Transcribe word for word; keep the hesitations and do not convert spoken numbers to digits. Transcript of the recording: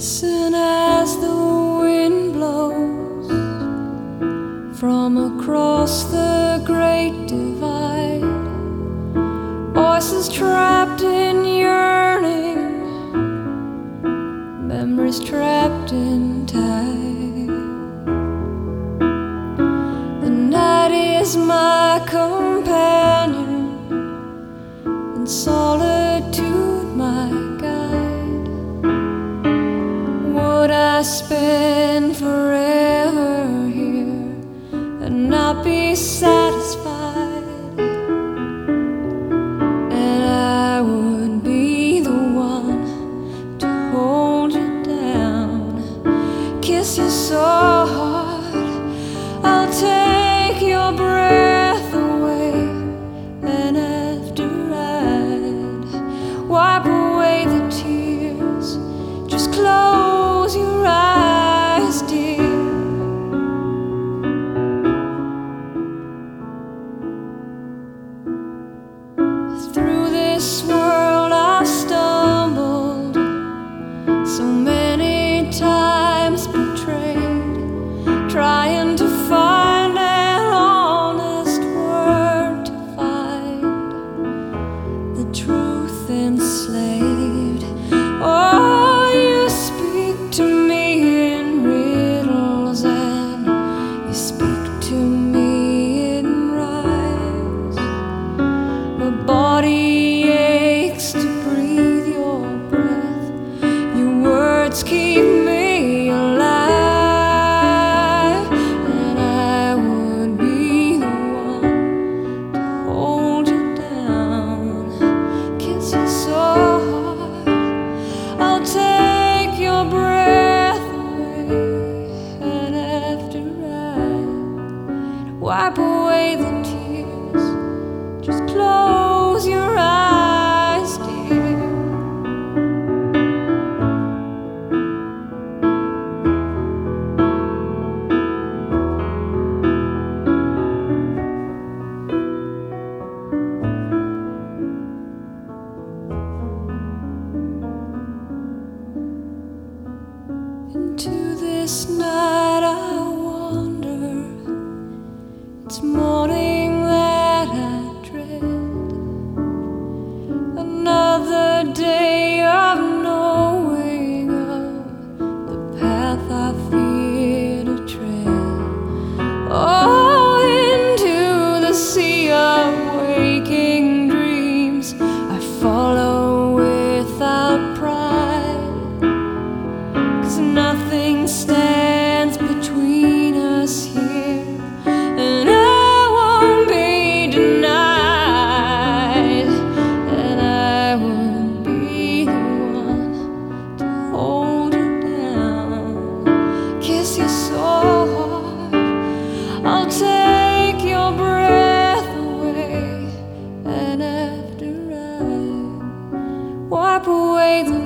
Listen as the wind blows from across the great divide. Voices trapped in yearning, memories trapped in time. The night is my companion, and solitude my guide. Would I spend forever here and not be satisfied? And I would be the one to hold you down, kiss you so hard I'll take your breath away, and after I'd wipe away the tears, just close your eyes, dear. Through this world I've stumbled, so many times betrayed, trying to find an honest word to find the truth enslaved. Oh, you speak to me in riddles, and you speak to me in rhymes. My body aches to breathe your breath, your words keep me alive. And I would be the one to hold you down, kiss you so hard I'll take your breath away, and after I wipe away the tears, just close your eyes, dear. Into this night I wander, it's morning that I dread, another day of knowing of the path I fear to tread. Oh, into the sea of waking dreams I follow without pride, 'cause nothing stands between us here, and I won't be denied. And I would be the one to hold you down, kiss you so hard I'll take your breath away, and after I wipe away the